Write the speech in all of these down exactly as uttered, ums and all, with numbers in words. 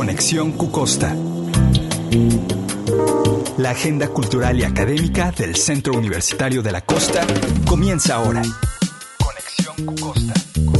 Conexión Cucosta. La agenda cultural y académica del Centro Universitario de la Costa comienza ahora. Conexión Cucosta.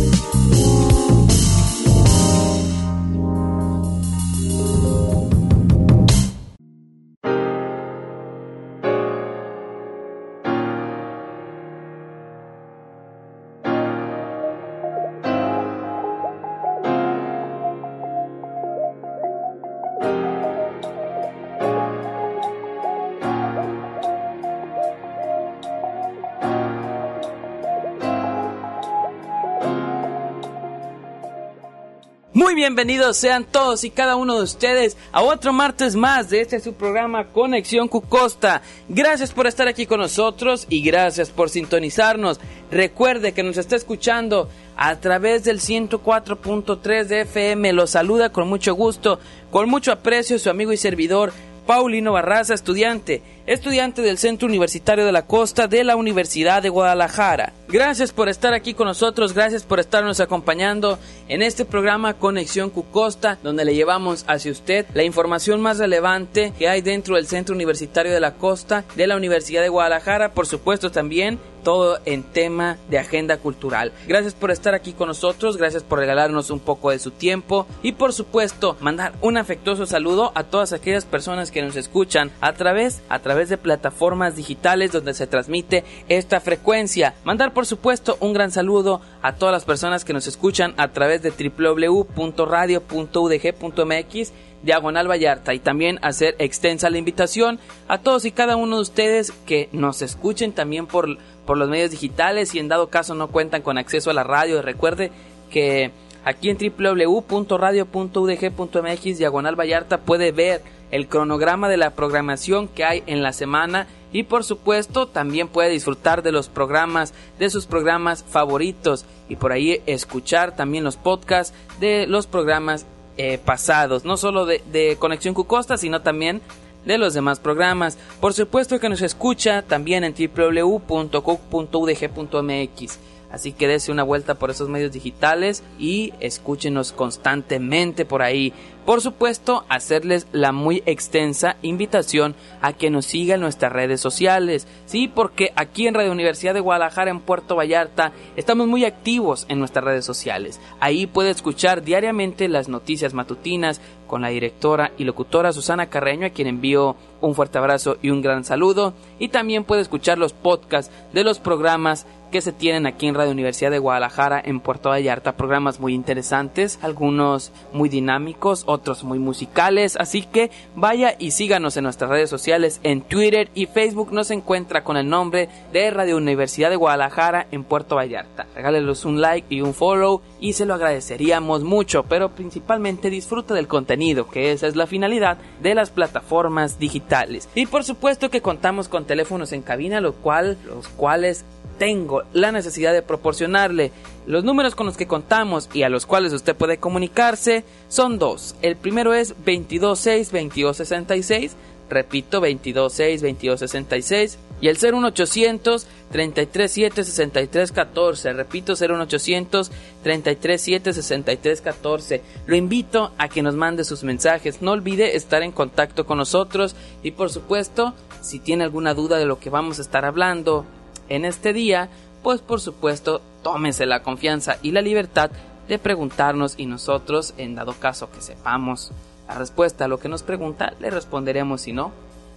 Muy bienvenidos sean todos y cada uno de ustedes a otro martes más de este su programa Conexión Cucosta. Gracias por estar aquí con nosotros y gracias por sintonizarnos. Recuerde que nos está escuchando a través del ciento cuatro punto tres de F M. Los saluda con mucho gusto, con mucho aprecio su amigo y servidor Paulino Barraza, estudiante, estudiante del Centro Universitario de la Costa de la Universidad de Guadalajara. Gracias por estar aquí con nosotros, gracias por estarnos acompañando en este programa Conexión Cucosta, donde le llevamos hacia usted la información más relevante que hay dentro del Centro Universitario de la Costa de la Universidad de Guadalajara, por supuesto también todo en tema de agenda cultural. Gracias por estar aquí con nosotros, gracias por regalarnos un poco de su tiempo y por supuesto mandar un afectuoso saludo a todas aquellas personas que nos escuchan a través, a través de plataformas digitales donde se transmite esta frecuencia. Mandar por supuesto un gran saludo a todas las personas que nos escuchan a través de doble u doble u doble u punto radio punto u d g punto m x diagonal Vallarta y también hacer extensa la invitación a todos y cada uno de ustedes que nos escuchen también por, por los medios digitales y en dado caso no cuentan con acceso a la radio. Recuerde que aquí en doble u doble u doble u punto radio punto u d g punto m x diagonal Vallarta puede ver el cronograma de la programación que hay en la semana y por supuesto también puede disfrutar de los programas, de sus programas favoritos y por ahí escuchar también los podcasts de los programas Eh, pasados, no solo de, de Conexión Cucosta, sino también de los demás programas. Por supuesto que nos escucha también en doble u doble u doble u punto cook punto u d g punto m x. Así que dése una vuelta por esos medios digitales y escúchenos constantemente por ahí. Por supuesto, hacerles la muy extensa invitación a que nos sigan en nuestras redes sociales. Sí, porque aquí en Radio Universidad de Guadalajara, en Puerto Vallarta, estamos muy activos en nuestras redes sociales. Ahí puede escuchar diariamente las noticias matutinas con la directora y locutora Susana Carreño, a quien envío un fuerte abrazo y un gran saludo. Y también puede escuchar los podcasts de los programas que se tienen aquí en Radio Universidad de Guadalajara en Puerto Vallarta, programas muy interesantes, algunos muy dinámicos, otros muy musicales, así que vaya y síganos en nuestras redes sociales. En Twitter y Facebook nos encuentra con el nombre de Radio Universidad de Guadalajara en Puerto Vallarta. Regálenos un like y un follow y se lo agradeceríamos mucho, pero principalmente disfruta del contenido, que esa es la finalidad de las plataformas digitales. Y por supuesto que contamos con teléfonos en cabina, lo cual, los cuales tengo la necesidad de proporcionarle. Los números con los que contamos y a los cuales usted puede comunicarse son dos. El primero es veintidós seis veintidós sesenta y seis, repito, veintidós seis veintidós sesenta y seis, y el cero uno ochocientos treinta y tres siete sesenta y tres catorce, repito, cero uno ochocientos treinta y tres siete sesenta y tres catorce. Lo invito a que nos mande sus mensajes, no olvide estar en contacto con nosotros y por supuesto, si tiene alguna duda de lo que vamos a estar hablando en este día, pues por supuesto tómese la confianza y la libertad de preguntarnos y nosotros, en dado caso que sepamos la respuesta a lo que nos pregunta, le responderemos, si no,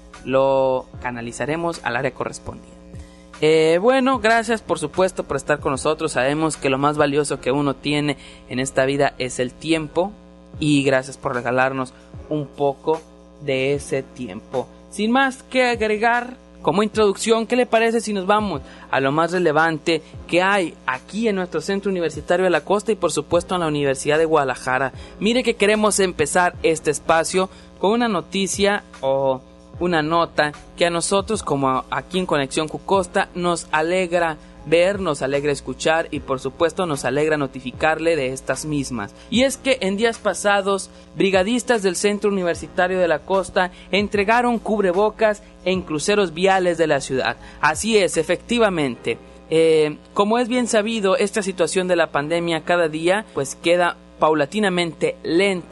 lo canalizaremos al área correspondiente. Eh, bueno, gracias por supuesto por estar con nosotros. Sabemos que lo más valioso que uno tiene en esta vida es el tiempo y gracias por regalarnos un poco de ese tiempo. Sin más que agregar, como introducción, ¿qué le parece si nos vamos a lo más relevante que hay aquí en nuestro Centro Universitario de la Costa y por supuesto en la Universidad de Guadalajara? Mire que queremos empezar este espacio con una noticia o una nota que a nosotros, como aquí en Conexión Cucosta, nos alegra ver, nos alegra escuchar y por supuesto nos alegra notificarle de estas mismas. Y es que en días pasados, brigadistas del Centro Universitario de la Costa entregaron cubrebocas en cruceros viales de la ciudad. Así es, efectivamente. Eh, como es bien sabido, esta situación de la pandemia cada día pues queda paulatinamente lenta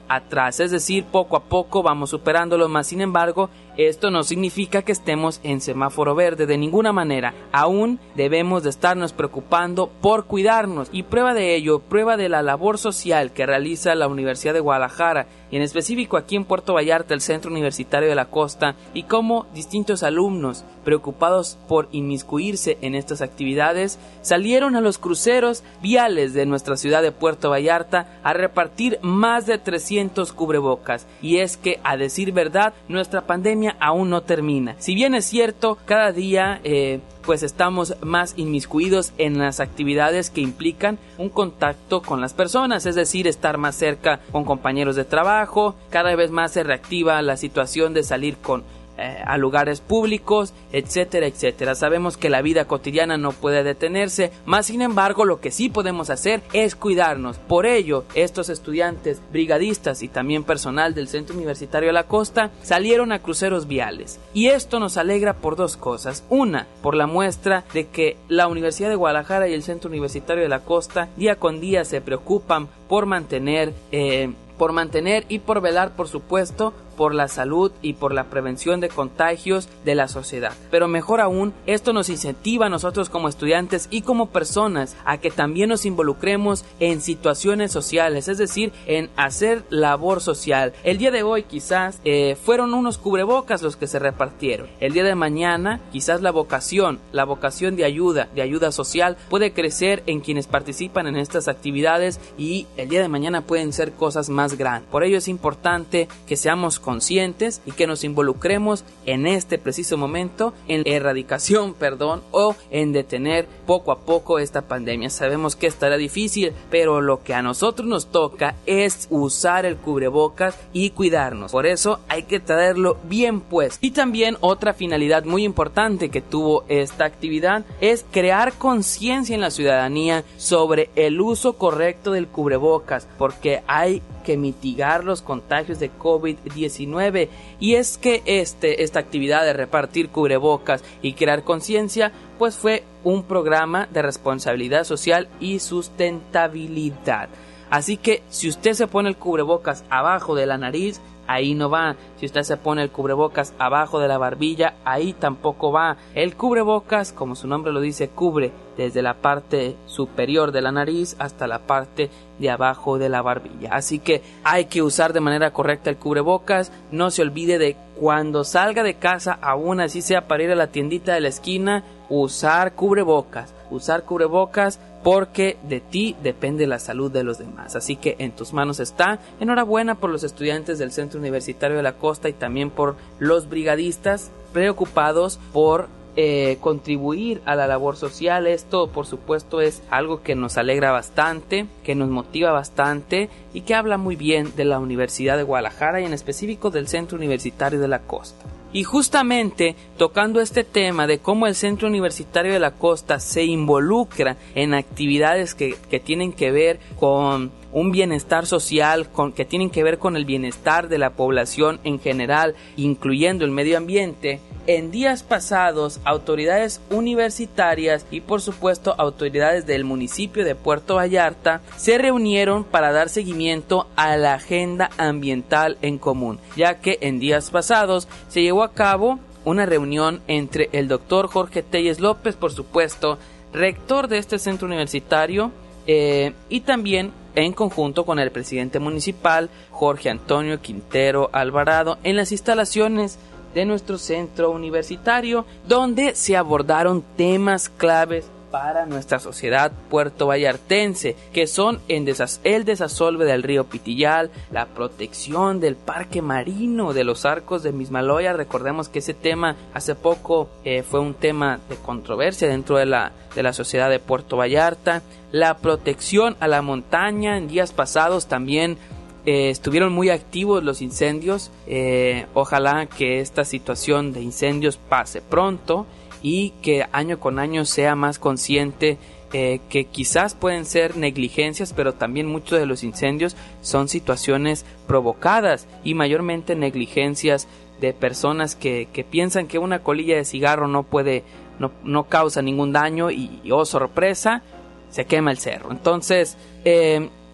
atrás, es decir, poco a poco vamos superándolo, más sin embargo, esto no significa que estemos en semáforo verde de ninguna manera. Aún debemos de estarnos preocupando por cuidarnos, y prueba de ello, prueba de la labor social que realiza la Universidad de Guadalajara, y en específico aquí en Puerto Vallarta, el Centro Universitario de la Costa, y cómo distintos alumnos preocupados por inmiscuirse en estas actividades salieron a los cruceros viales de nuestra ciudad de Puerto Vallarta a repartir más de trescientos cubrebocas. Y es que, a decir verdad, nuestra pandemia aún no termina. Si bien es cierto, cada día eh, pues estamos más inmiscuidos en las actividades que implican un contacto con las personas, es decir, estar más cerca con compañeros de trabajo. Cada vez más se reactiva la situación de salir con eh, a lugares públicos, etcétera, etcétera. Sabemos que la vida cotidiana no puede detenerse, más sin embargo, lo que sí podemos hacer es cuidarnos. Por ello, estos estudiantes brigadistas y también personal del Centro Universitario de la Costa salieron a cruceros viales. Y esto nos alegra por dos cosas. Una, por la muestra de que la Universidad de Guadalajara y el Centro Universitario de la Costa día con día se preocupan por mantener, eh, por mantener y por velar, por supuesto, por la salud y por la prevención de contagios de la sociedad. Pero mejor aún, esto nos incentiva a nosotros como estudiantes y como personas a que también nos involucremos en situaciones sociales, es decir, en hacer labor social. El día de hoy quizás eh, fueron unos cubrebocas los que se repartieron. El día de mañana quizás la vocación, la vocación de ayuda, de ayuda social puede crecer en quienes participan en estas actividades, y el día de mañana pueden ser cosas más grandes. Por ello es importante que seamos conscientes y que nos involucremos en este preciso momento en la erradicación, perdón, o en detener poco a poco esta pandemia. Sabemos que estará difícil, pero lo que a nosotros nos toca es usar el cubrebocas y cuidarnos. Por eso hay que traerlo bien puesto. Y también otra finalidad muy importante que tuvo esta actividad es crear conciencia en la ciudadanía sobre el uso correcto del cubrebocas, porque hay que mitigar los contagios de COVID diecinueve, y es que este, esta actividad de repartir cubrebocas y crear conciencia pues fue un programa de responsabilidad social y sustentabilidad. Así que si usted se pone el cubrebocas abajo de la nariz, ahí no va. Si usted se pone el cubrebocas abajo de la barbilla, ahí tampoco va. El cubrebocas, como su nombre lo dice, cubre desde la parte superior de la nariz hasta la parte de abajo de la barbilla. Así que hay que usar de manera correcta el cubrebocas. No se olvide de cuando salga de casa, aún así sea para ir a la tiendita de la esquina, usar cubrebocas. Usar cubrebocas porque de ti depende la salud de los demás. Así que en tus manos está. Enhorabuena por los estudiantes del Centro Universitario de la Costa y también por los brigadistas preocupados por eh, contribuir a la labor social. Esto, por supuesto, es algo que nos alegra bastante, que nos motiva bastante y que habla muy bien de la Universidad de Guadalajara y en específico del Centro Universitario de la Costa. Y justamente tocando este tema de cómo el Centro Universitario de la Costa se involucra en actividades que, que tienen que ver con un bienestar social, con, que tienen que ver con el bienestar de la población en general, incluyendo el medio ambiente, en días pasados autoridades universitarias y por supuesto autoridades del municipio de Puerto Vallarta se reunieron para dar seguimiento a la agenda ambiental en común, ya que en días pasados se llevó a cabo una reunión entre el doctor Jorge Telles López, por supuesto, rector de este centro universitario, eh, y también en conjunto con el presidente municipal, Jorge Antonio Quintero Alvarado, en las instalaciones de nuestro centro universitario, donde se abordaron temas claves para nuestra sociedad puertovallartense, que son el desasolve del río Pitillal, la protección del parque marino de los Arcos de Mismaloya. Recordemos que ese tema hace poco eh, fue un tema de controversia dentro de la, de la sociedad de Puerto Vallarta, la protección a la montaña. En días pasados también Eh, estuvieron muy activos los incendios. Eh, ojalá que esta situación de incendios pase pronto y que año con año sea más consciente eh, que quizás pueden ser negligencias, pero también muchos de los incendios son situaciones provocadas y mayormente negligencias de personas que, que piensan que una colilla de cigarro no puede, no, no causa ningún daño y, y oh sorpresa, se quema el cerro. Entonces, eh,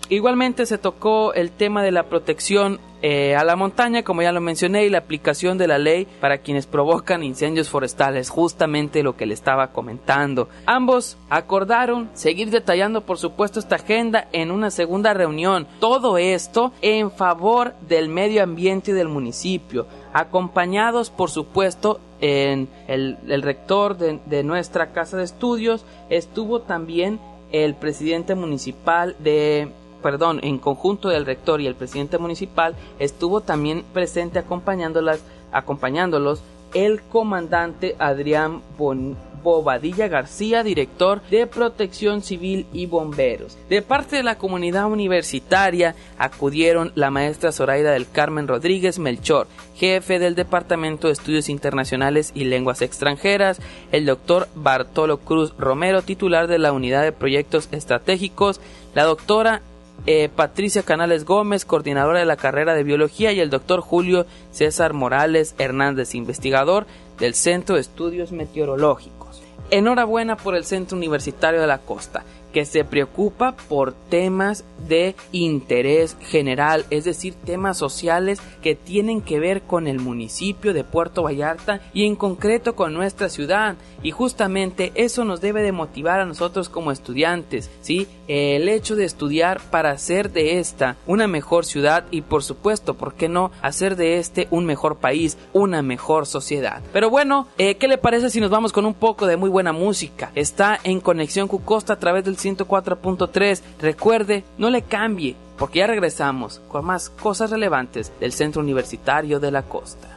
Igualmente se tocó el tema de la protección eh, a la montaña, como ya lo mencioné, y la aplicación de la ley para quienes provocan incendios forestales, justamente lo que le estaba comentando. Ambos acordaron seguir detallando, por supuesto, esta agenda en una segunda reunión. Todo esto en favor del medio ambiente del municipio, acompañados, por supuesto, en el, el rector de, de nuestra casa de estudios. Estuvo también el presidente municipal de... Perdón, en conjunto del rector y el presidente municipal, estuvo también presente acompañándolas, acompañándolos el comandante Adrián Bon, Bobadilla García, director de Protección Civil y Bomberos. De parte de la comunidad universitaria acudieron la maestra Zoraida del Carmen Rodríguez Melchor, jefe del Departamento de Estudios Internacionales y Lenguas Extranjeras, el doctor Bartolo Cruz Romero, titular de la Unidad de Proyectos Estratégicos, la doctora Eh, Patricia Canales Gómez, coordinadora de la carrera de Biología, y el doctor Julio César Morales Hernández, investigador del Centro de Estudios Meteorológicos. Enhorabuena por el Centro Universitario de la Costa, que se preocupa por temas de interés general, es decir, temas sociales que tienen que ver con el municipio de Puerto Vallarta y en concreto con nuestra ciudad, y justamente eso nos debe de motivar a nosotros como estudiantes, ¿sí? El hecho de estudiar para hacer de esta una mejor ciudad y, por supuesto, ¿por qué no hacer de este un mejor país, una mejor sociedad? Pero bueno, eh, ¿qué le parece si nos vamos con un poco de muy buena música? Está en Conexión Cucosta a través del ciento cuatro punto tres. Recuerde, no le cambie, porque ya regresamos con más cosas relevantes del Centro Universitario de la Costa.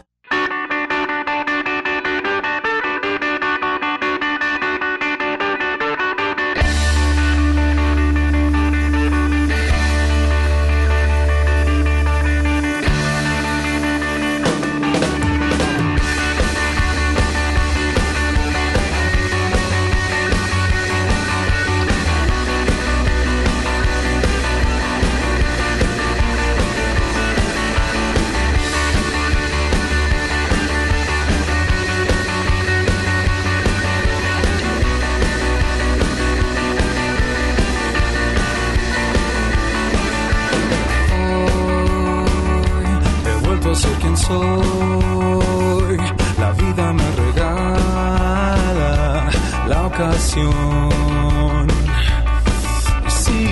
Soy, la vida me regala la ocasión. Y sí,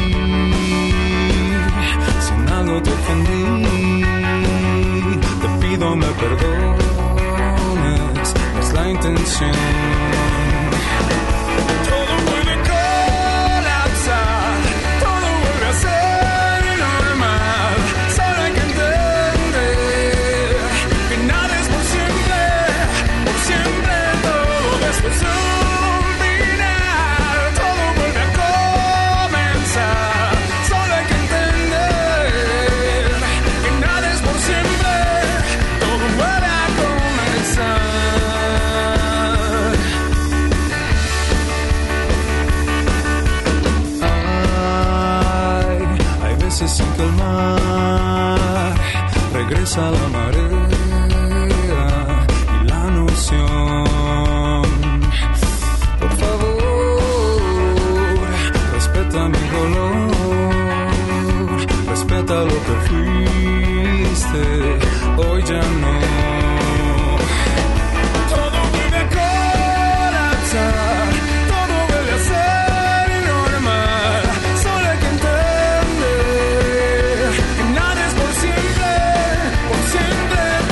si en algo te ofendí, te pido me perdones, no es la intención. Sin que el mar regresa a la marea y la noción. Por favor, respeta mi dolor, respeta lo que fuiste, hoy ya no. Todo vuelve a colapsar, todo vuelve a ser normal, solo hay que entender. Nada es por siempre, por siempre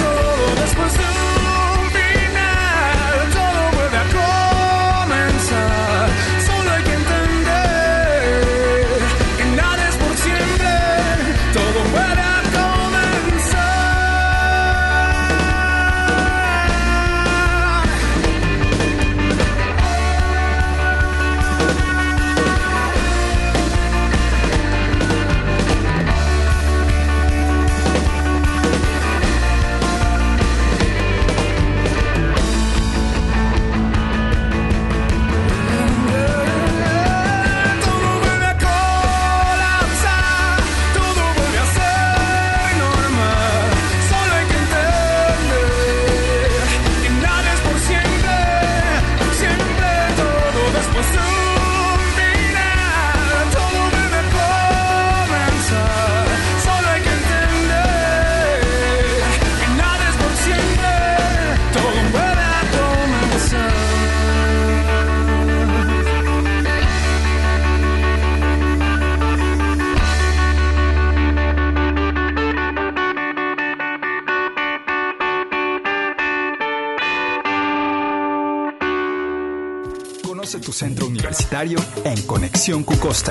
Conoce tu centro universitario en Conexión Cucosta.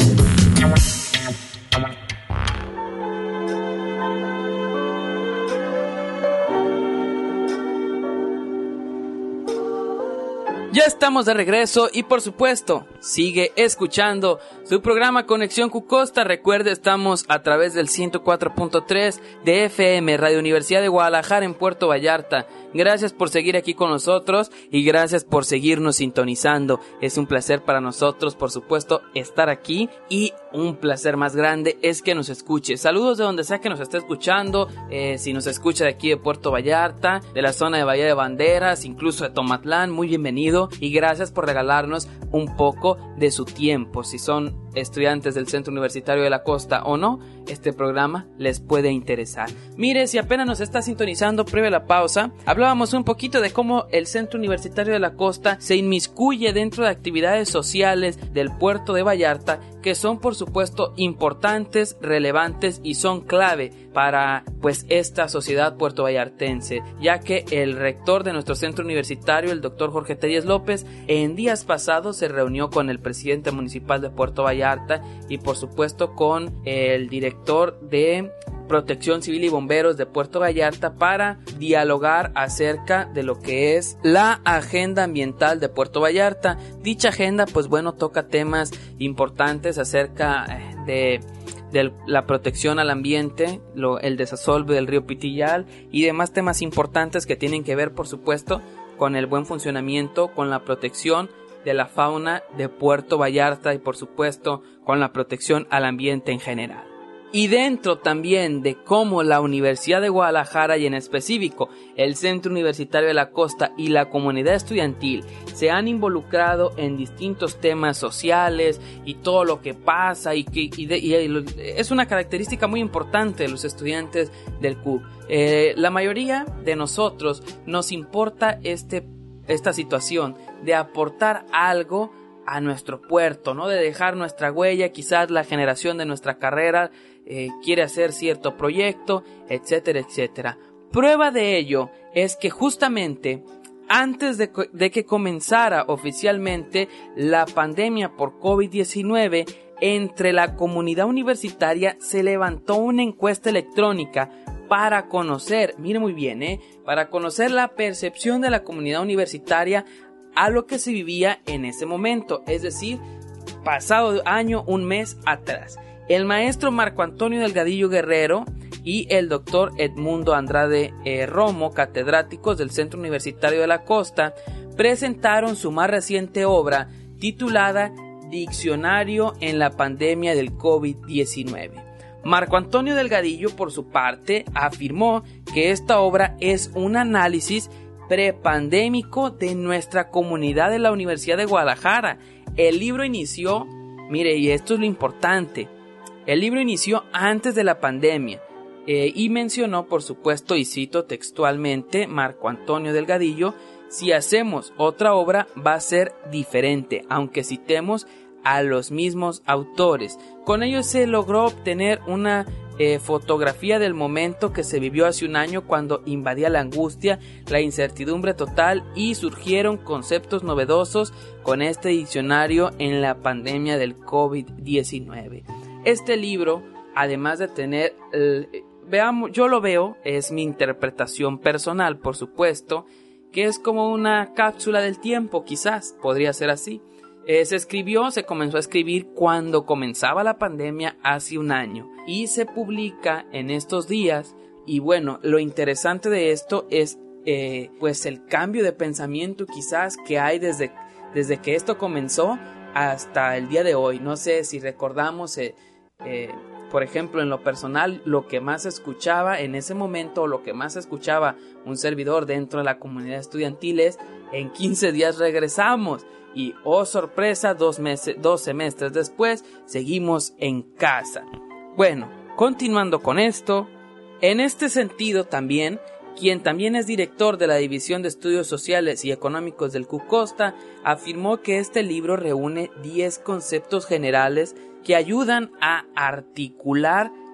Ya estamos de regreso y por supuesto, sigue escuchando su programa Conexión Cucosta. Recuerde, estamos a través del ciento cuatro punto tres de F M, Radio Universidad de Guadalajara en Puerto Vallarta. Gracias por seguir aquí con nosotros y gracias por seguirnos sintonizando. Es un placer para nosotros, por supuesto, estar aquí y un placer más grande es que nos escuche. Saludos de donde sea que nos esté escuchando, eh, si nos escucha de aquí de Puerto Vallarta, de la zona de Bahía de Banderas, incluso de Tomatlán, muy bienvenido y gracias por regalarnos un poco de su tiempo. Si son estudiantes del Centro Universitario de la Costa o no, este programa les puede interesar. Mire, si apenas nos está sintonizando previo a la pausa, hablábamos un poquito de cómo el Centro Universitario de la Costa se inmiscuye dentro de actividades sociales del puerto de Vallarta que son por supuesto importantes, relevantes y son clave para pues esta sociedad puertovallartense, ya que el rector de nuestro centro universitario, el doctor Jorge Telles López, en días pasados se reunió con el presidente municipal de Puerto Vallarta y por supuesto con el director de Protección Civil y Bomberos de Puerto Vallarta para dialogar acerca de lo que es la agenda ambiental de Puerto Vallarta. Dicha agenda, pues bueno, toca temas importantes acerca de, de la protección al ambiente, lo, el desasolve del río Pitillal y demás temas importantes que tienen que ver, por supuesto, con el buen funcionamiento, con la protección de la fauna de Puerto Vallarta y, por supuesto, con la protección al ambiente en general. Y dentro también de cómo la Universidad de Guadalajara y en específico el Centro Universitario de la Costa y la comunidad estudiantil se han involucrado en distintos temas sociales y todo lo que pasa y que y de, y es una característica muy importante de los estudiantes del C U C. Eh, la mayoría de nosotros nos importa este, esta situación de aportar algo a nuestro puerto, ¿no? De dejar nuestra huella, quizás la generación de nuestra carrera eh, quiere hacer cierto proyecto, etcétera, etcétera. Prueba de ello es que justamente antes de, de que comenzara oficialmente la pandemia por COVID diecinueve, entre la comunidad universitaria se levantó una encuesta electrónica para conocer, mire muy bien, ¿eh? para conocer la percepción de la comunidad universitaria a lo que se vivía en ese momento, es decir, pasado año, un mes atrás. El maestro Marco Antonio Delgadillo Guerrero y el doctor Edmundo Andrade eh, Romo, catedráticos del Centro Universitario de la Costa, presentaron su más reciente obra titulada Diccionario en la pandemia del COVID diecinueve. Marco Antonio Delgadillo, por su parte, afirmó que esta obra es un análisis prepandémico de nuestra comunidad de la Universidad de Guadalajara. El libro inició, mire, y esto es lo importante, el libro inició antes de la pandemia eh, y mencionó, por supuesto, y cito textualmente, Marco Antonio Delgadillo, si hacemos otra obra va a ser diferente, aunque citemos a los mismos autores. Con ello se logró obtener una eh, fotografía del momento que se vivió hace un año cuando invadía la angustia, la incertidumbre total y surgieron conceptos novedosos con este diccionario en la pandemia del COVID diecinueve. Este libro, además de tener, eh, veamos, yo lo veo, es mi interpretación personal, por supuesto, que es como una cápsula del tiempo, quizás, podría ser así. Eh, se escribió, se comenzó a escribir cuando comenzaba la pandemia hace un año y se publica en estos días. Y bueno, lo interesante de esto es eh, pues el cambio de pensamiento quizás que hay desde, desde que esto comenzó hasta el día de hoy. No sé si recordamos, eh, eh, por ejemplo, en lo personal, lo que más escuchaba en ese momento, o lo que más escuchaba un servidor dentro de la comunidad estudiantil es: en quince días regresamos. Y, oh sorpresa, dos meses, dos semestres después, seguimos en casa. Bueno, continuando con esto, en este sentido también, quien también es director de la División de Estudios Sociales y Económicos del C U Costa, afirmó que este libro reúne diez conceptos generales que ayudan a articular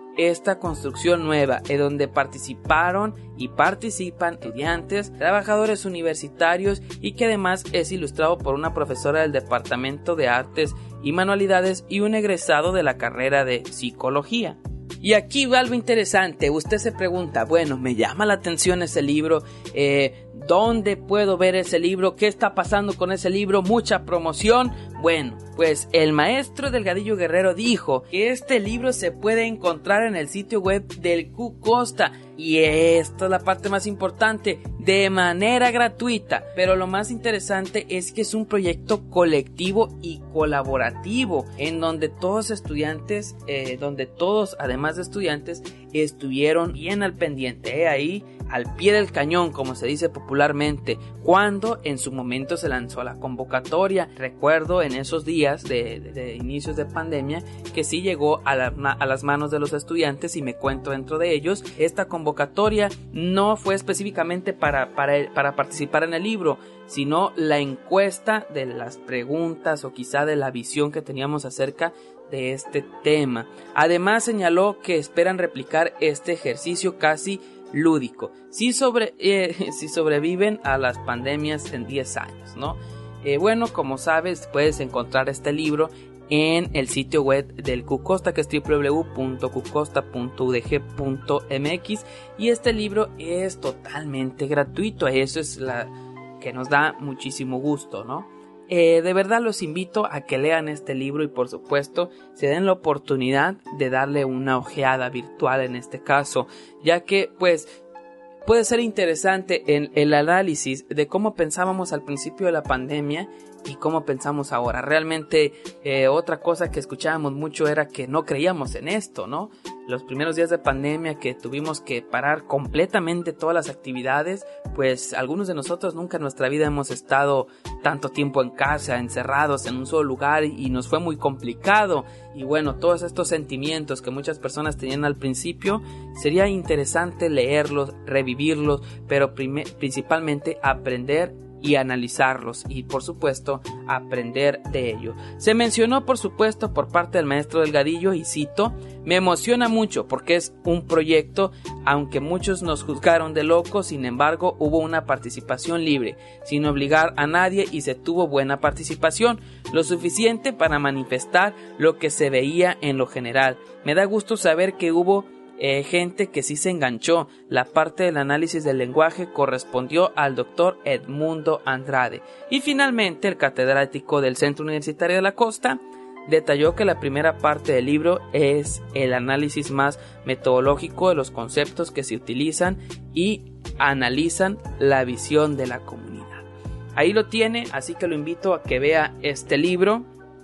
esta construcción nueva, en donde participaron y participan estudiantes, trabajadores universitarios y que además es ilustrado por una profesora del Departamento de Artes y Manualidades y un egresado de la carrera de Psicología. Y aquí va algo interesante. Usted se pregunta, bueno, me llama la atención ese libro, eh, ¿dónde puedo ver ese libro? ¿Qué está pasando con ese libro? ¿Mucha promoción? Bueno, pues el maestro Delgadillo Guerrero dijo que este libro se puede encontrar en el sitio web del Q Costa. Y esta es la parte más importante, de manera gratuita. Pero lo más interesante es que es un proyecto colectivo y colaborativo, en donde todos estudiantes, eh, donde todos, además de estudiantes, estuvieron bien al pendiente, eh, ahí al pie del cañón, como se dice popularmente, cuando en su momento se lanzó la convocatoria. Recuerdo en esos días de, de, de inicios de pandemia que sí llegó a, la, a las manos de los estudiantes, y me cuento dentro de ellos. Esta convocatoria no fue específicamente para, para, para participar en el libro, sino la encuesta de las preguntas o quizá de la visión que teníamos acerca de este tema. Además señaló que esperan replicar este ejercicio casi lúdico si, sobre, eh, si sobreviven a las pandemias en diez años, ¿no? Eh, bueno, como sabes, puedes encontrar este libro en el sitio web del Q Costa, que es doble u doble u doble u punto q costa punto u d g punto m x, y este libro es totalmente gratuito. Eso es la que nos da muchísimo gusto, ¿no? Eh, de verdad los invito a que lean este libro y por supuesto se den la oportunidad de darle una ojeada virtual en este caso, ya que pues puede ser interesante en el análisis de cómo pensábamos al principio de la pandemia y cómo pensamos ahora. Realmente eh, otra cosa que escuchábamos mucho era que no creíamos en esto, ¿no? Los primeros días de pandemia que tuvimos que parar completamente todas las actividades, pues algunos de nosotros nunca en nuestra vida hemos estado tanto tiempo en casa, encerrados en un solo lugar, y nos fue muy complicado. Y bueno, todos estos sentimientos que muchas personas tenían al principio, sería interesante leerlos, revivirlos, pero prime- principalmente aprender y analizarlos y por supuesto aprender de ello. Se mencionó por supuesto por parte del maestro Delgadillo, y cito: me emociona mucho porque es un proyecto, aunque muchos nos juzgaron de locos, sin embargo hubo una participación libre, sin obligar a nadie, y se tuvo buena participación, lo suficiente para manifestar lo que se veía en lo general. Me da gusto saber que hubo Eh, gente que sí se enganchó. La parte del análisis del lenguaje correspondió al doctor Edmundo Andrade. Y finalmente el catedrático del Centro Universitario de la Costa detalló que la primera parte del libro es el análisis más metodológico de los conceptos que se utilizan y analizan la visión de la comunidad. Ahí lo tiene, así que lo invito a que vea este libro.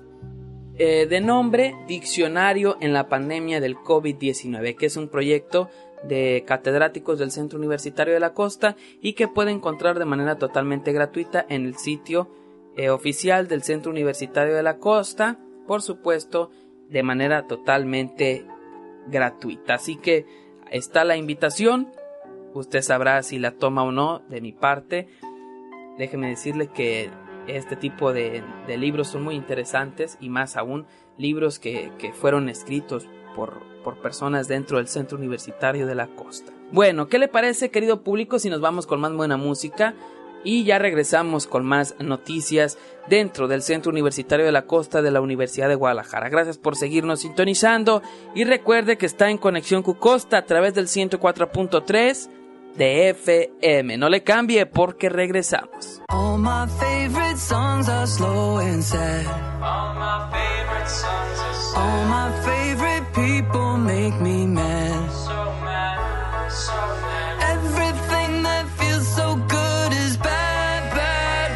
Eh, de nombre Diccionario en la pandemia del COVID diecinueve, que es un proyecto de catedráticos del Centro Universitario de la Costa y que puede encontrar de manera totalmente gratuita en el sitio eh, oficial del Centro Universitario de la Costa, por supuesto de manera totalmente gratuita. Así que está la invitación, usted sabrá si la toma o no de mi parte. Déjeme decirle que este tipo de, de libros son muy interesantes, y más aún libros que, que fueron escritos por, por personas dentro del Centro Universitario de la Costa. Bueno, ¿qué le parece, querido público, si nos vamos con más buena música? Y ya regresamos con más noticias dentro del Centro Universitario de la Costa de la Universidad de Guadalajara. Gracias por seguirnos sintonizando y recuerde que está en Conexión Q Costa a través del ciento cuatro punto tres de F M. No le cambie porque regresamos. All my favorite songs are slow and sad. All my favorite songs are sad. All my favorite people make me mad. So mad, so mad. Everything that feels so good is bad, bad,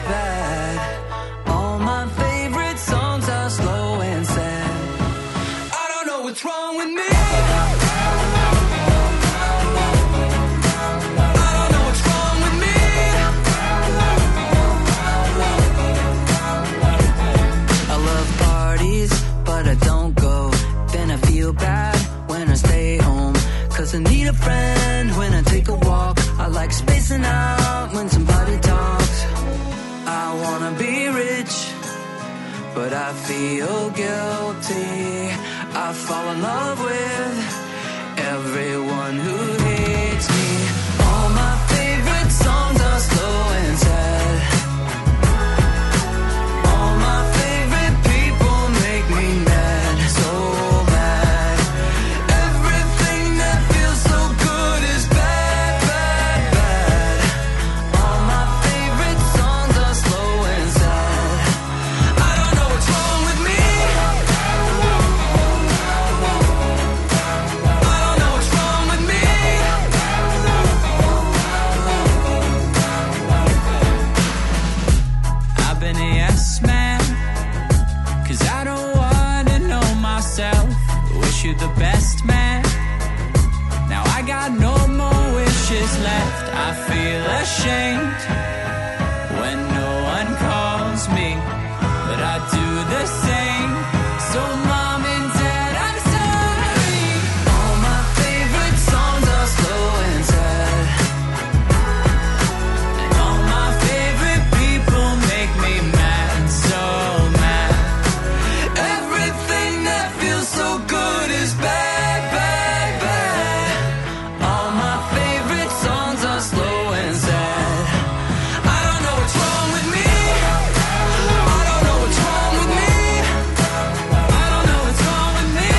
bad. All my favorite songs are slow and sad. I don't know what's wrong with me. Bad when I stay home, cause I need a friend when I take a walk. I like spacing out when somebody talks. I wanna be rich, but I feel guilty. I fall in love with everyone who hates me. All my favorite songs are slow and sad. All my favorite people make me mad, so mad. Everything that feels so good is bad, bad, bad. All my favorite songs are slow and sad. I don't know what's wrong with me. I don't know what's wrong with me. I've been a yes man, 'cause I don't wanna know myself. Wish you the best, man. Now I got no more wishes left. I feel ashamed when no one calls me, but I do the same. So mom and dad, I'm sorry. All my favorite songs are slow and sad. And all my favorite people make me mad, so mad. Everything that feels so good is bad, bad, bad. All my favorite songs are slow and sad. I don't know what's wrong with me. I don't know what's wrong with me. I don't know what's wrong with me.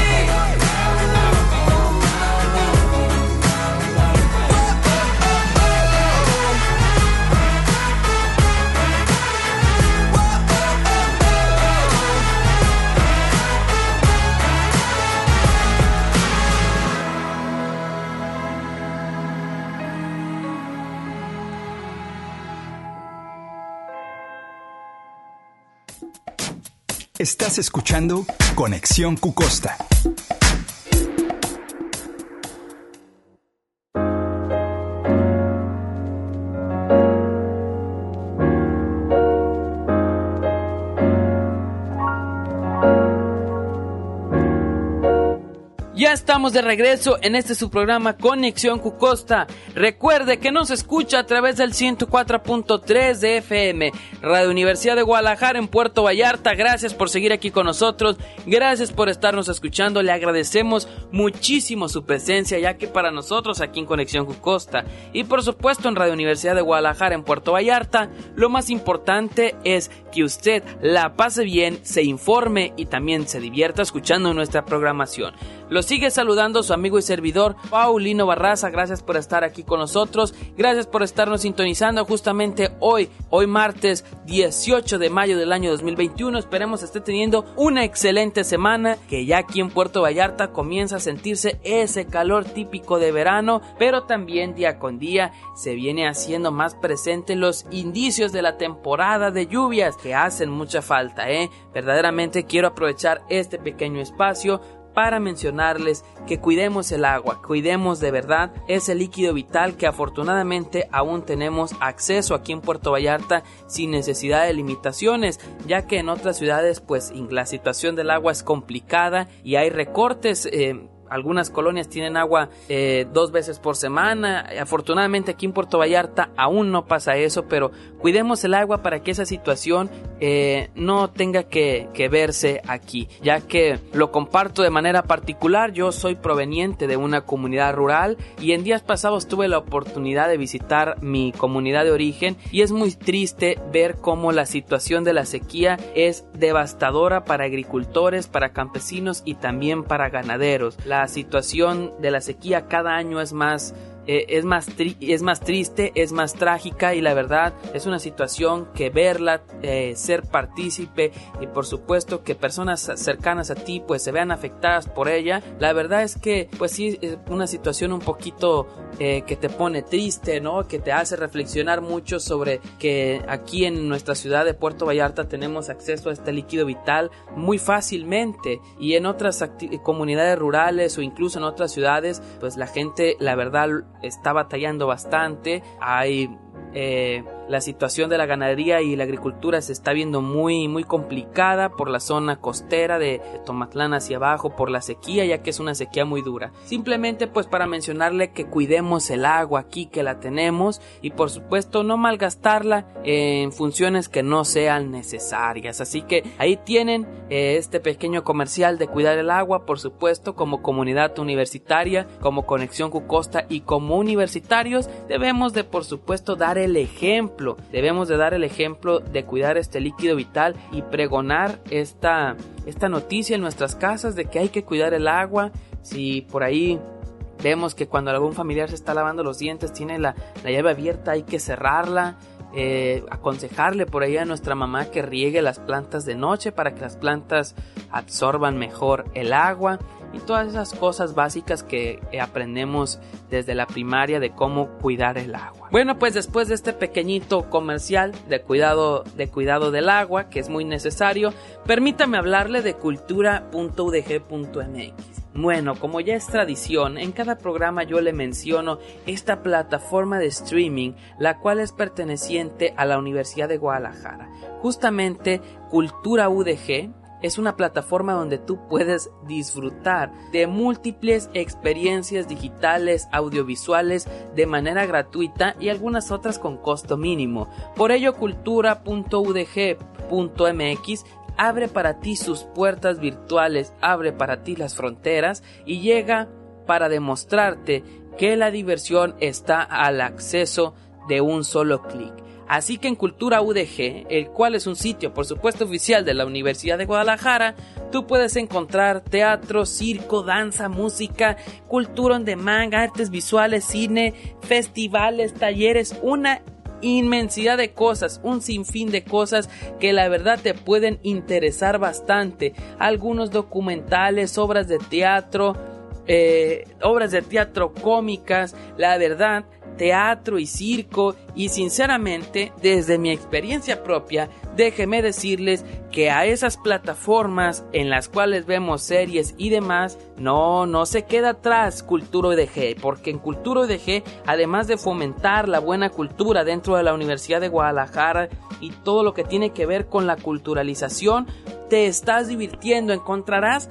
Estás escuchando Conexión Cucosta. Ya estamos de regreso en este su programa Conexión Cucosta. Recuerde que nos escucha a través del ciento cuatro punto tres de F M, Radio Universidad de Guadalajara en Puerto Vallarta. Gracias por seguir aquí con nosotros, gracias por estarnos escuchando. Le agradecemos muchísimo su presencia, ya que para nosotros aquí en Conexión Cucosta y por supuesto en Radio Universidad de Guadalajara en Puerto Vallarta, lo más importante es que usted la pase bien, se informe y también se divierta escuchando nuestra programación. Lo sigue saludando su amigo y servidor Paulino Barraza. Gracias por estar aquí con nosotros, gracias por estarnos sintonizando justamente hoy, hoy martes dieciocho de mayo del año dos mil veintiuno. Esperemos esté teniendo una excelente semana, que ya aquí en Puerto Vallarta comienza a sentirse ese calor típico de verano, pero también día con día se viene haciendo más presente los indicios de la temporada de lluvias que hacen mucha falta, ¿eh? Verdaderamente quiero aprovechar este pequeño espacio para mencionarles que cuidemos el agua, cuidemos de verdad ese líquido vital que afortunadamente aún tenemos acceso aquí en Puerto Vallarta sin necesidad de limitaciones, ya que en otras ciudades pues la situación del agua es complicada y hay recortes. eh, Algunas colonias tienen agua eh, dos veces por semana. Afortunadamente aquí en Puerto Vallarta aún no pasa eso, pero cuidemos el agua para que esa situación eh, no tenga que, que verse aquí, ya que lo comparto de manera particular. Yo soy proveniente de una comunidad rural y en días pasados tuve la oportunidad de visitar mi comunidad de origen y es muy triste ver cómo la situación de la sequía es devastadora para agricultores, para campesinos y también para ganaderos. La La situación de la sequía cada año es más eh, es más tri- es más triste, es más trágica y la verdad es una situación que verla, eh, ser partícipe y por supuesto que personas cercanas a ti pues se vean afectadas por ella, la verdad es que pues sí es una situación un poquito eh, que te pone triste, ¿no? Que te hace reflexionar mucho sobre que aquí en nuestra ciudad de Puerto Vallarta tenemos acceso a este líquido vital muy fácilmente y en otras acti- comunidades rurales o incluso en otras ciudades pues la gente la verdad está batallando bastante. Hay eh, la situación de la ganadería y la agricultura se está viendo muy muy complicada por la zona costera de, de Tomatlán hacia abajo, por la sequía, ya que es una sequía muy dura. Simplemente pues para mencionarle que cuidemos el agua aquí que la tenemos y por supuesto no malgastarla en funciones que no sean necesarias. Así que ahí tienen eh, este pequeño comercial de cuidar el agua. Por supuesto, como comunidad universitaria, como Conexión Cucosta y como universitarios debemos de por supuesto dar el ejemplo, debemos de dar el ejemplo de cuidar este líquido vital y pregonar esta, esta noticia en nuestras casas de que hay que cuidar el agua. Si por ahí vemos que cuando algún familiar se está lavando los dientes tiene la, la llave abierta, hay que cerrarla. Eh, aconsejarle por ahí a nuestra mamá que riegue las plantas de noche para que las plantas absorban mejor el agua y todas esas cosas básicas que aprendemos desde la primaria de cómo cuidar el agua. Bueno, pues después de este pequeñito comercial de cuidado, de cuidado del agua, que es muy necesario, permítame hablarle de cultura punto u d g punto m x. Bueno, como ya es tradición, en cada programa yo le menciono esta plataforma de streaming, la cual es perteneciente a la Universidad de Guadalajara. Justamente, Cultura U D G es una plataforma donde tú puedes disfrutar de múltiples experiencias digitales, audiovisuales de manera gratuita y algunas otras con costo mínimo. Por ello, cultura punto u d g punto m x abre para ti sus puertas virtuales, abre para ti las fronteras y llega para demostrarte que la diversión está al acceso de un solo clic. Así que en Cultura U D G, el cual es un sitio por supuesto oficial de la Universidad de Guadalajara, tú puedes encontrar teatro, circo, danza, música, cultura on demand, artes visuales, cine, festivales, talleres, una inmensidad de cosas, un sinfín de cosas que la verdad te pueden interesar bastante. Algunos documentales, obras de teatro, eh, obras de teatro cómicas, la verdad, teatro y circo. Y sinceramente, desde mi experiencia propia, déjenme decirles que a esas plataformas en las cuales vemos series y demás, no, no se queda atrás Cultura U D G, porque en Cultura U D G, además de fomentar la buena cultura dentro de la Universidad de Guadalajara y todo lo que tiene que ver con la culturalización, te estás divirtiendo, encontrarás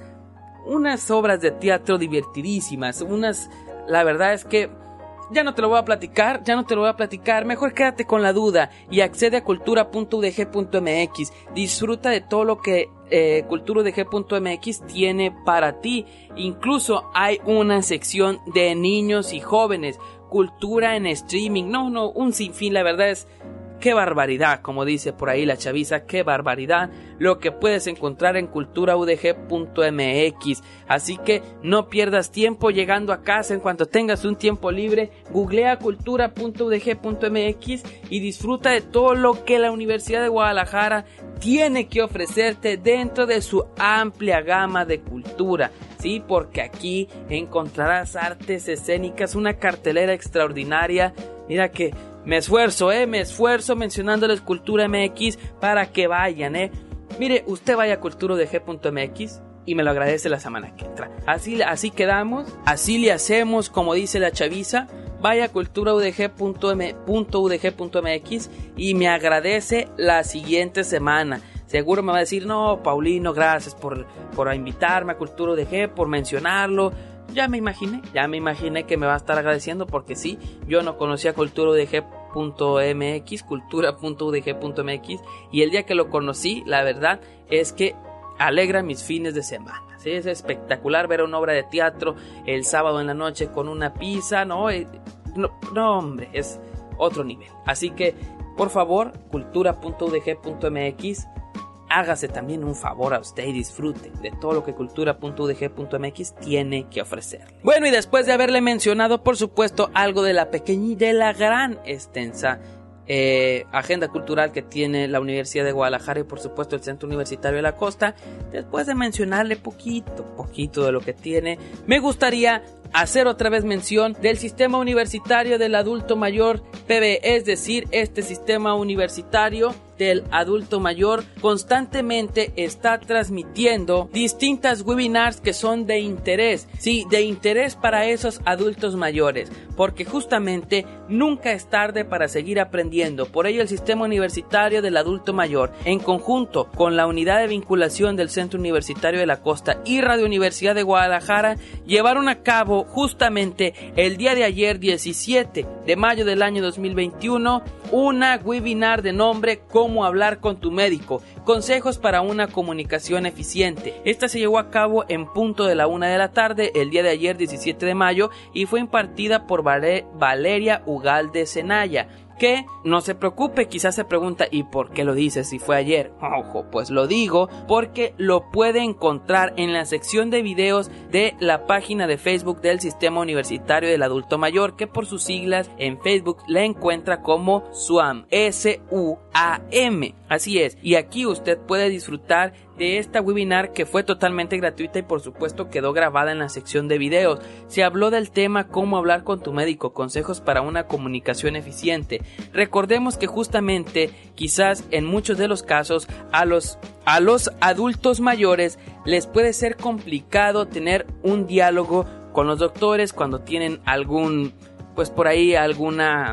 unas obras de teatro divertidísimas, unas, la verdad es que ya no te lo voy a platicar, ya no te lo voy a platicar, mejor quédate con la duda y accede a cultura punto u d g punto m x, disfruta de todo lo que eh, cultura u d g punto m x tiene para ti. Incluso hay una sección de niños y jóvenes, cultura en streaming, no, no, un sinfín, la verdad es qué barbaridad, como dice por ahí la chaviza, qué barbaridad lo que puedes encontrar en cultura u d g punto m x. Así que no pierdas tiempo llegando a casa, en cuanto tengas un tiempo libre, googlea cultura punto u d g punto m x y disfruta de todo lo que la Universidad de Guadalajara tiene que ofrecerte dentro de su amplia gama de cultura. Sí, porque aquí encontrarás artes escénicas, una cartelera extraordinaria. Mira que me esfuerzo, eh, me esfuerzo mencionándoles Cultura M X para que vayan, eh. Mire, usted vaya a cultura u d g punto m x y me lo agradece la semana que entra. Así, así quedamos, así le hacemos, como dice la chaviza. Vaya a cultura u d g punto m x y me agradece la siguiente semana. Seguro me va a decir, no, Paulino, gracias por, por invitarme a Cultura U D G, por mencionarlo. Ya me imaginé, ya me imaginé que me va a estar agradeciendo, porque sí, yo no conocía cultura u d g punto m x, cultura punto u d g punto m x, y el día que lo conocí, la verdad es que alegra mis fines de semana. Sí, es espectacular ver una obra de teatro el sábado en la noche con una pizza, no, no, no hombre, es otro nivel. Así que, por favor, cultura punto u d g punto m x, hágase también un favor a usted y disfrute de todo lo que cultura punto u d g punto m x tiene que ofrecer. Bueno, y después de haberle mencionado, por supuesto, algo de la pequeña y de la gran extensa eh, agenda cultural que tiene la Universidad de Guadalajara y por supuesto el Centro Universitario de la Costa, después de mencionarle poquito, poquito de lo que tiene, me gustaría hacer otra vez mención del Sistema Universitario del Adulto Mayor P B, es decir, este Sistema Universitario del Adulto Mayor constantemente está transmitiendo distintas webinars que son de interés, sí, de interés para esos adultos mayores, porque justamente nunca es tarde para seguir aprendiendo. Por ello, el Sistema Universitario del Adulto Mayor, en conjunto con la Unidad de Vinculación del Centro Universitario de la Costa y Radio Universidad de Guadalajara, llevaron a cabo justamente el día de ayer, diecisiete de mayo del año dos mil veintiuno, una webinar de nombre Cómo hablar con tu médico, consejos para una comunicación eficiente. Esta se llevó a cabo en punto de la una de la tarde el día de ayer, diecisiete de mayo, y fue impartida por Vale- Valeria Ugalde Zenaya. Que no se preocupe, quizás se pregunta, ¿y por qué lo dices si fue ayer? Ojo, pues lo digo porque lo puede encontrar en la sección de videos de la página de Facebook del Sistema Universitario del Adulto Mayor, que por sus siglas en Facebook la encuentra como SUAM, S U A M. Así es, y aquí usted puede disfrutar de esta webinar que fue totalmente gratuita y por supuesto quedó grabada en la sección de videos. Se habló del tema Cómo hablar con tu médico, consejos para una comunicación eficiente. Recordemos que justamente quizás en muchos de los casos a los, a los adultos mayores les puede ser complicado tener un diálogo con los doctores cuando tienen algún, pues por ahí alguna...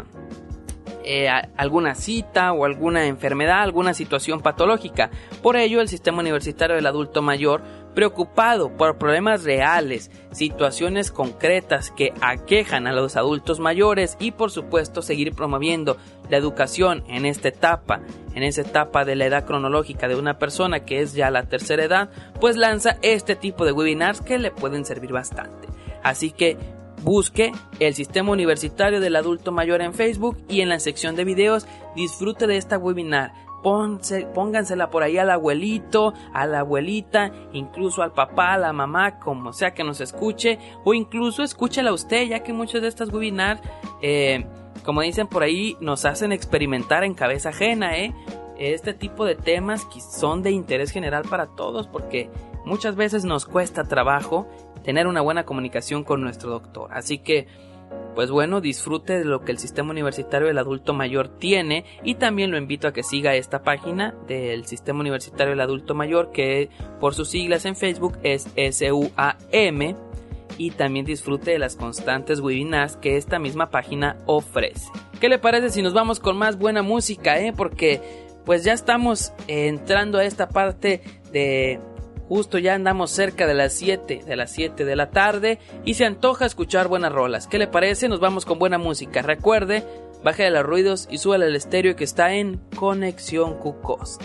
Eh, alguna cita o alguna enfermedad, alguna situación patológica. Por ello, el Sistema Universitario del Adulto Mayor, preocupado por problemas reales, situaciones concretas que aquejan a los adultos mayores y por supuesto seguir promoviendo la educación en esta etapa, en esa etapa de la edad cronológica de una persona que es ya la tercera edad, pues lanza este tipo de webinars que le pueden servir bastante. Así que busque el Sistema Universitario del Adulto Mayor en Facebook y en la sección de videos disfrute de esta webinar. Pónse, póngansela por ahí al abuelito, a la abuelita, incluso al papá, a la mamá, como sea que nos escuche, o incluso escúchela usted, ya que muchos de estas webinars, eh, como dicen por ahí, nos hacen experimentar en cabeza ajena, ¿eh? Este tipo de temas que son de interés general para todos, porque muchas veces nos cuesta trabajo tener una buena comunicación con nuestro doctor. Así que, pues bueno, disfrute de lo que el Sistema Universitario del Adulto Mayor tiene y también lo invito a que siga esta página del Sistema Universitario del Adulto Mayor, que por sus siglas en Facebook es S U A M, y también disfrute de las constantes webinars que esta misma página ofrece. ¿Qué le parece si nos vamos con más buena música, eh? Porque pues ya estamos entrando a esta parte de... Justo ya andamos cerca de las siete, de las siete de la tarde y se antoja escuchar buenas rolas. ¿Qué le parece? Nos vamos con buena música. Recuerde, baje los ruidos y súbale el estéreo que está en Conexión Cucosta.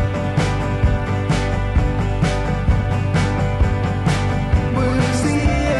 Buenos días.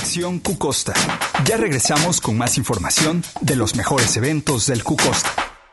Conexión Q Costa. Ya regresamos con más información de los mejores eventos del Q Costa.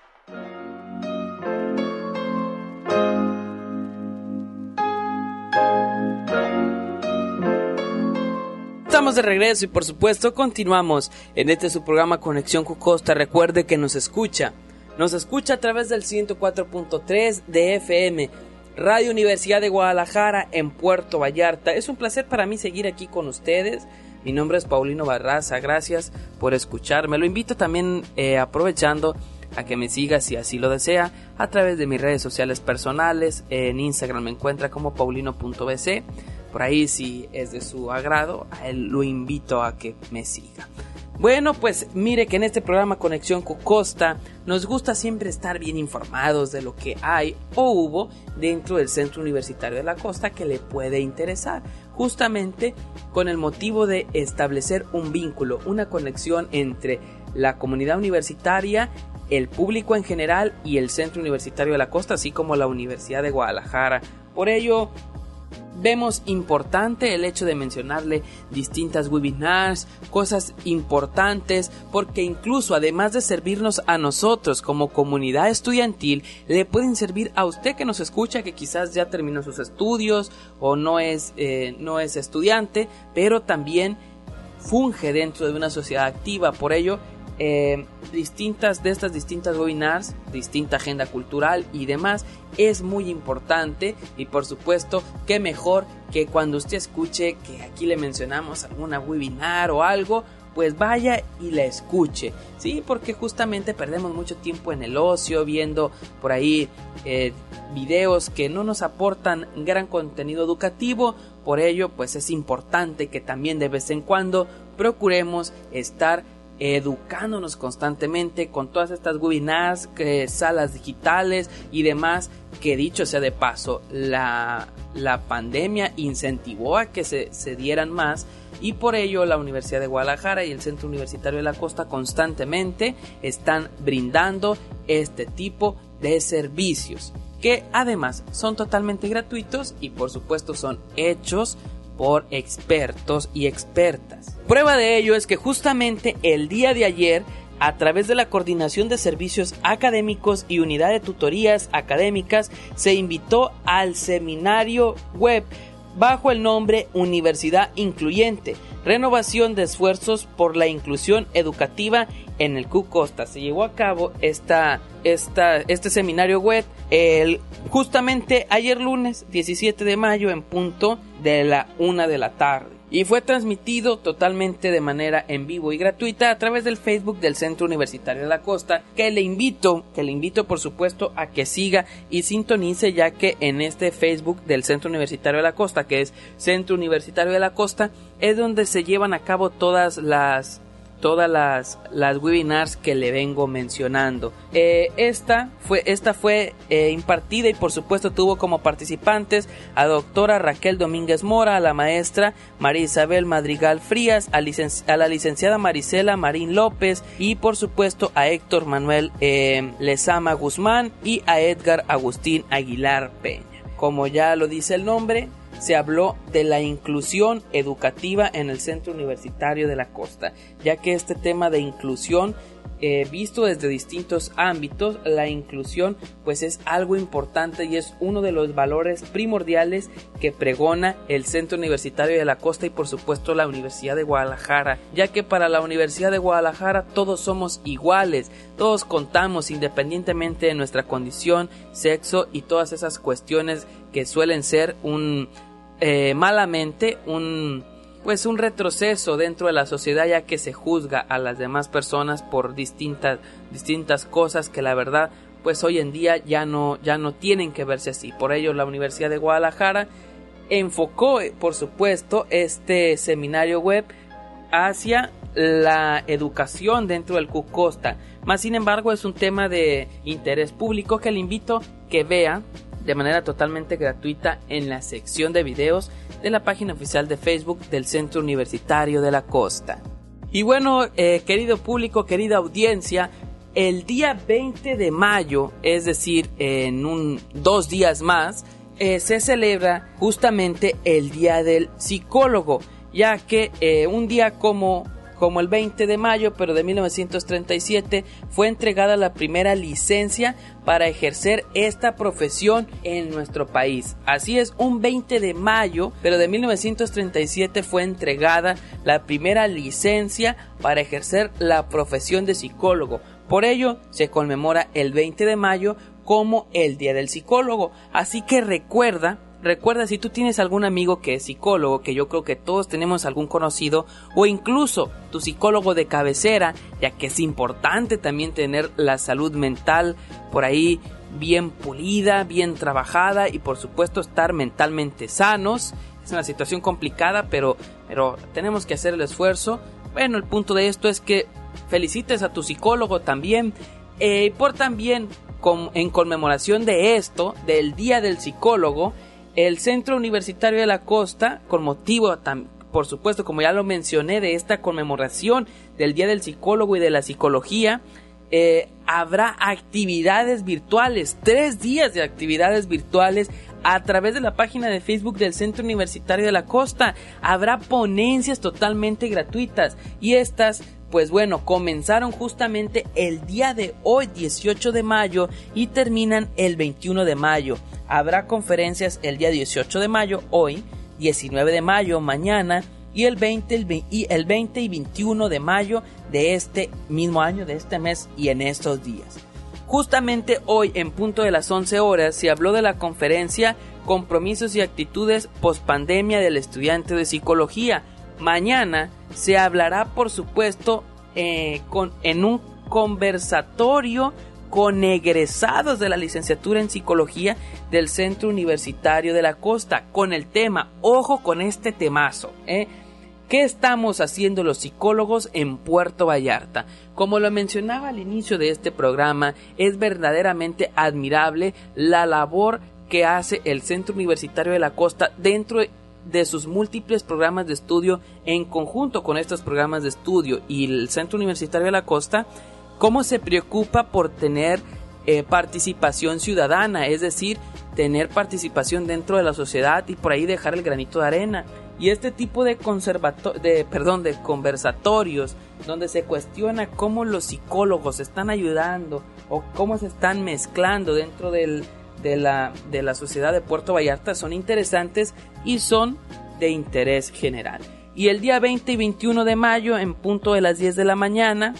Estamos de regreso y por supuesto continuamos en este su programa Conexión Q Costa. Recuerde que nos escucha, nos escucha a través del ciento cuatro punto tres de F M, Radio Universidad de Guadalajara en Puerto Vallarta. Es un placer para mí seguir aquí con ustedes. Mi nombre es Paulino Barraza, gracias por escucharme. Lo invito también eh, aprovechando a que me siga si así lo desea a través de mis redes sociales personales. En Instagram me encuentra como paulino punto b c. Por ahí, si es de su agrado, a él lo invito a que me siga. Bueno, pues mire que en este programa Conexión Q Costa nos gusta siempre estar bien informados de lo que hay o hubo dentro del Centro Universitario de la Costa que le puede interesar, justamente con el motivo de establecer un vínculo, una conexión entre la comunidad universitaria, el público en general y el Centro Universitario de la Costa, así como la Universidad de Guadalajara. Por ello, vemos importante el hecho de mencionarle distintas webinars, cosas importantes, porque incluso además de servirnos a nosotros como comunidad estudiantil, le pueden servir a usted que nos escucha, que quizás ya terminó sus estudios o no es, eh, no es estudiante, pero también funge dentro de una sociedad activa. Por ello, Eh, distintas de estas distintas webinars, distinta agenda cultural y demás es muy importante, y por supuesto qué mejor que cuando usted escuche que aquí le mencionamos alguna webinar o algo, pues vaya y la escuche, sí, porque justamente perdemos mucho tiempo en el ocio viendo por ahí eh, videos que no nos aportan gran contenido educativo. Por ello, pues es importante que también de vez en cuando procuremos estar educándonos constantemente con todas estas webinars, eh, salas digitales y demás, que dicho sea de paso, la, la pandemia incentivó a que se, se dieran más, y por ello la Universidad de Guadalajara y el Centro Universitario de la Costa constantemente están brindando este tipo de servicios, que además son totalmente gratuitos y por supuesto son hechos por expertos y expertas. Prueba de ello es que justamente el día de ayer, a través de la Coordinación de Servicios Académicos y Unidad de Tutorías Académicas, se invitó al seminario web bajo el nombre Universidad Incluyente, renovación de esfuerzos por la inclusión educativa en el Q Costa. Se llevó a cabo esta, esta, este seminario web el, justamente ayer lunes diecisiete de mayo en punto de la una de la tarde, y fue transmitido totalmente de manera en vivo y gratuita a través del Facebook del Centro Universitario de la Costa, que le invito, que le invito por supuesto a que siga y sintonice, ya que en este Facebook del Centro Universitario de la Costa, que es Centro Universitario de la Costa, es donde se llevan a cabo todas las todas las, las webinars que le vengo mencionando. Eh, esta fue, esta fue eh, impartida y por supuesto tuvo como participantes a doctora Raquel Domínguez Mora, a la maestra María Isabel Madrigal Frías, a, licenci- a la licenciada Marisela Marín López y por supuesto a Héctor Manuel eh, Lezama Guzmán y a Edgar Agustín Aguilar Peña. Como ya lo dice el nombre, se habló de la inclusión educativa en el Centro Universitario de la Costa, ya que este tema de inclusión, eh, visto desde distintos ámbitos, la inclusión pues es algo importante y es uno de los valores primordiales que pregona el Centro Universitario de la Costa y por supuesto la Universidad de Guadalajara, ya que para la Universidad de Guadalajara todos somos iguales, todos contamos independientemente de nuestra condición, sexo y todas esas cuestiones que suelen ser un eh, malamente un pues un retroceso dentro de la sociedad, ya que se juzga a las demás personas por distintas distintas cosas que la verdad pues hoy en día ya no ya no tienen que verse así. Por ello la Universidad de Guadalajara enfocó por supuesto este seminario web hacia la educación dentro del Q Costa, más sin embargo es un tema de interés público que le invito que vea de manera totalmente gratuita en la sección de videos de la página oficial de Facebook del Centro Universitario de la Costa. Y bueno, eh, querido público, querida audiencia, el día veinte de mayo, es decir, en un dos días más, eh, se celebra justamente el Día del Psicólogo. ya que eh, un día como, como el veinte de mayo, pero de mil novecientos treinta y siete, fue entregada la primera licencia para ejercer esta profesión en nuestro país. Así es, un veinte de mayo, pero de mil novecientos treinta y siete fue entregada la primera licencia para ejercer la profesión de psicólogo. Por ello, se conmemora el veinte de mayo como el Día del Psicólogo. Así que recuerda, recuerda si tú tienes algún amigo que es psicólogo, que yo creo que todos tenemos algún conocido, o incluso tu psicólogo de cabecera, ya que es importante también tener la salud mental por ahí bien pulida, bien trabajada y por supuesto estar mentalmente sanos. Es una situación complicada, pero, pero tenemos que hacer el esfuerzo. Bueno, el punto de esto es que felicites a tu psicólogo también, eh, por también con, en conmemoración de esto, del Día del Psicólogo, el Centro Universitario de la Costa, con motivo, tam, por supuesto, como ya lo mencioné, de esta conmemoración del Día del Psicólogo y de la Psicología, eh, habrá actividades virtuales, tres días de actividades virtuales a través de la página de Facebook del Centro Universitario de la Costa. Habrá ponencias totalmente gratuitas y estas, pues bueno, comenzaron justamente el día de hoy, dieciocho de mayo, y terminan el veintiuno de mayo. Habrá conferencias el día dieciocho de mayo, hoy, diecinueve de mayo, mañana, y el veinte, el veinte, y el veinte y veintiuno de mayo de este mismo año, de este mes y en estos días. Justamente hoy, en punto de las once horas, se habló de la conferencia Compromisos y Actitudes Postpandemia del Estudiante de Psicología. Mañana se hablará, por supuesto, eh, con, en un conversatorio con egresados de la licenciatura en Psicología del Centro Universitario de la Costa, con el tema, ojo con este temazo, ¿eh? ¿Qué estamos haciendo los psicólogos en Puerto Vallarta? Como lo mencionaba al inicio de este programa, es verdaderamente admirable la labor que hace el Centro Universitario de la Costa dentro de sus múltiples programas de estudio, en conjunto con estos programas de estudio y el Centro Universitario de la Costa, cómo se preocupa por tener eh, participación ciudadana, es decir, tener participación dentro de la sociedad y por ahí dejar el granito de arena. Y este tipo de, conservato- de, perdón, de conversatorios donde se cuestiona cómo los psicólogos están ayudando o cómo se están mezclando dentro del, de, la, de la sociedad de Puerto Vallarta son interesantes y son de interés general. Y el día veinte y veintiuno de mayo, en punto de las diez de la mañana,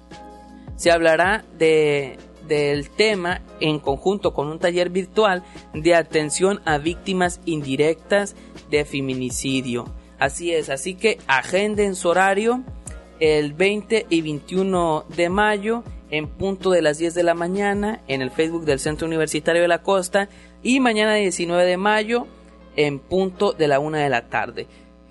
se hablará de... del tema en conjunto con un taller virtual de atención a víctimas indirectas de feminicidio. Así es, así que agenden su horario el veinte y veintiuno de mayo en punto de las diez de la mañana en el Facebook del Centro Universitario de la Costa y mañana diecinueve de mayo en punto de la una de la tarde.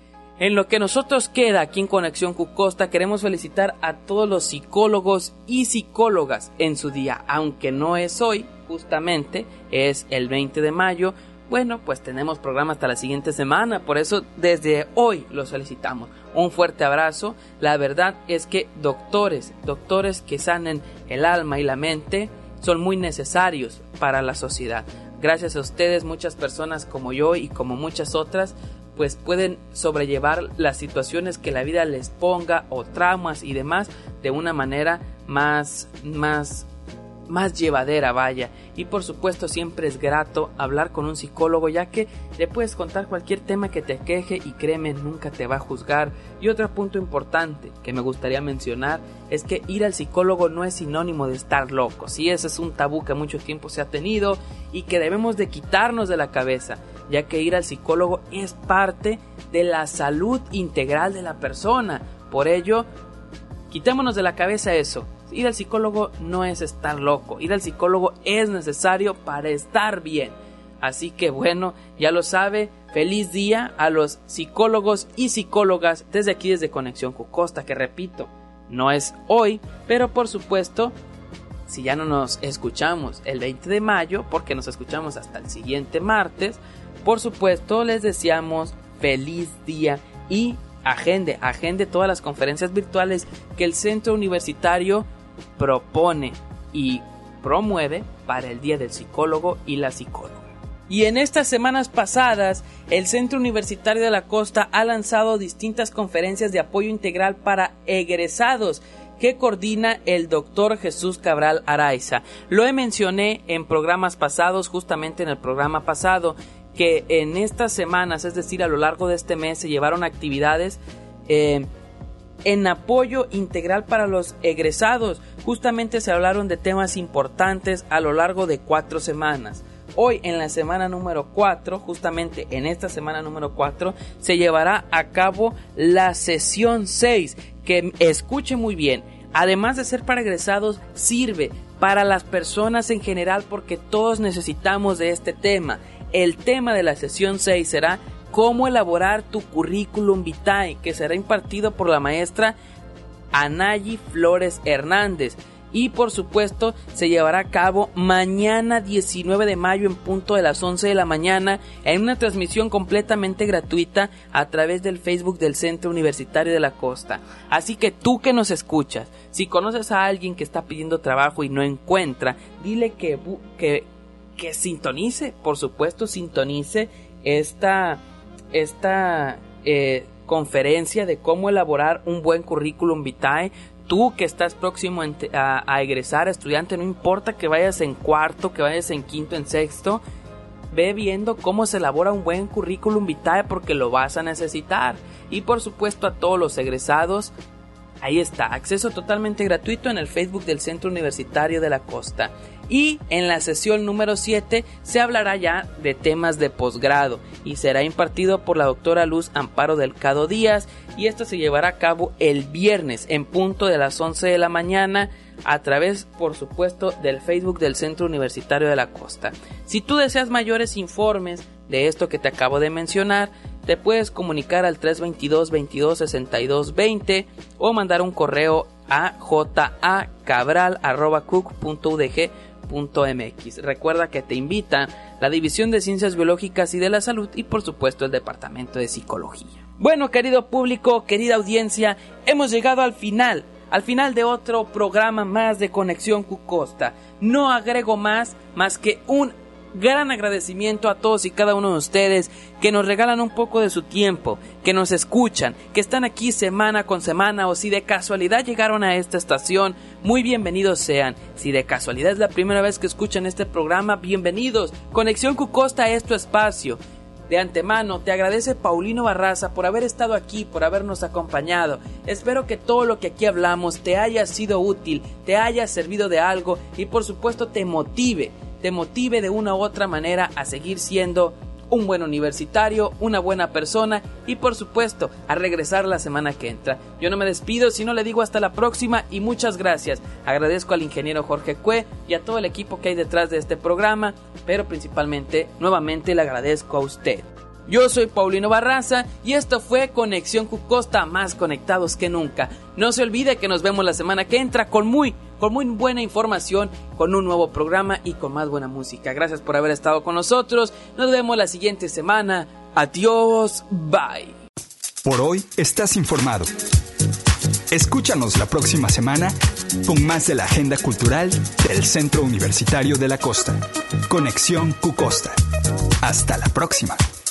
En lo que nosotros queda aquí en Conexión Cucosta, queremos felicitar a todos los psicólogos y psicólogas en su día, aunque no es hoy, justamente es el veinte de mayo. Bueno, pues tenemos programa hasta la siguiente semana, por eso desde hoy los felicitamos. Un fuerte abrazo. La verdad es que doctores, doctores que sanen el alma y la mente son muy necesarios para la sociedad. Gracias a ustedes, muchas personas como yo y como muchas otras, pues pueden sobrellevar las situaciones que la vida les ponga o traumas y demás de una manera más, más, más llevadera, vaya. Y por supuesto siempre es grato hablar con un psicólogo, ya que le puedes contar cualquier tema que te queje y créeme, nunca te va a juzgar. Y otro punto importante que me gustaría mencionar es que ir al psicólogo no es sinónimo de estar loco. Sí, ese es un tabú que mucho tiempo se ha tenido y que debemos de quitarnos de la cabeza, ya que ir al psicólogo es parte de la salud integral de la persona. Por ello, quitémonos de la cabeza eso. Ir al psicólogo no es estar loco. Ir al psicólogo es necesario para estar bien. Así que bueno, ya lo sabe. Feliz día a los psicólogos y psicólogas desde aquí, desde Conexión Cucosta, que repito, no es hoy, pero por supuesto, si ya no nos escuchamos el veinte de mayo, porque nos escuchamos hasta el siguiente martes, por supuesto les deseamos feliz día y agende, agende todas las conferencias virtuales que el Centro Universitario propone y promueve para el Día del Psicólogo y la Psicóloga. Y en estas semanas pasadas, el Centro Universitario de la Costa ha lanzado distintas conferencias de apoyo integral para egresados que coordina el doctor Jesús Cabral Araiza. Lo he mencioné en programas pasados, justamente en el programa pasado, que en estas semanas, es decir, a lo largo de este mes, se llevaron actividades eh, en apoyo integral para los egresados. Justamente se hablaron de temas importantes a lo largo de cuatro semanas. Hoy, en la semana número cuatro, justamente en esta semana número cuatro, se llevará a cabo la sesión seis, que escuche muy bien, además de ser para egresados, sirve para las personas en general porque todos necesitamos de este tema. El tema de la sesión seis será cómo elaborar tu currículum vitae, que será impartido por la maestra Anayi Flores Hernández. Y por supuesto se llevará a cabo mañana diecinueve de mayo en punto de las once de la mañana en una transmisión completamente gratuita a través del Facebook del Centro Universitario de la Costa. Así que tú que nos escuchas, si conoces a alguien que está pidiendo trabajo y no encuentra, dile que, que, que sintonice, por supuesto sintonice esta, esta eh, conferencia de cómo elaborar un buen currículum vitae. Tú que estás próximo a, a egresar, estudiante, no importa que vayas en cuarto, que vayas en quinto, en sexto, ve viendo cómo se elabora un buen currículum vitae porque lo vas a necesitar. Y por supuesto a todos los egresados, ahí está, acceso totalmente gratuito en el Facebook del Centro Universitario de la Costa. Y en la sesión número siete se hablará ya de temas de posgrado y será impartido por la doctora Luz Amparo Delgado Díaz, y esto se llevará a cabo el viernes en punto de las once de la mañana a través, por supuesto, del Facebook del Centro Universitario de la Costa. Si tú deseas mayores informes de esto que te acabo de mencionar, te puedes comunicar al tres veintidós, veintidós, sesenta y dos, veinte o mandar un correo a jacabral arroba cuc punto u d g punto m x. Recuerda que te invitan la División de Ciencias Biológicas y de la Salud y por supuesto el Departamento de Psicología. Bueno, querido público, querida audiencia, hemos llegado al final, al final de otro programa más de Conexión Q Costa. No agrego más, más que un gran agradecimiento a todos y cada uno de ustedes que nos regalan un poco de su tiempo, que nos escuchan, que están aquí semana con semana, o si de casualidad llegaron a esta estación, muy bienvenidos sean. Si de casualidad es la primera vez que escuchan este programa, bienvenidos. Conexión Q Costa es tu espacio. De antemano te agradece Paulino Barraza por haber estado aquí, por habernos acompañado. Espero que todo lo que aquí hablamos te haya sido útil, te haya servido de algo y por supuesto te motive, te motive de una u otra manera a seguir siendo un buen universitario, una buena persona y por supuesto a regresar la semana que entra. Yo no me despido, sino le digo hasta la próxima y muchas gracias. Agradezco al ingeniero Jorge Cue y a todo el equipo que hay detrás de este programa, pero principalmente, nuevamente le agradezco a usted. Yo soy Paulino Barraza y esto fue Conexión Q Costa, más conectados que nunca. No se olvide que nos vemos la semana que entra con muy, con muy buena información, con un nuevo programa y con más buena música. Gracias por haber estado con nosotros. Nos vemos la siguiente semana. Adiós, bye. Por hoy estás informado. Escúchanos la próxima semana con más de la agenda cultural del Centro Universitario de la Costa. Conexión Q Costa. Hasta la próxima.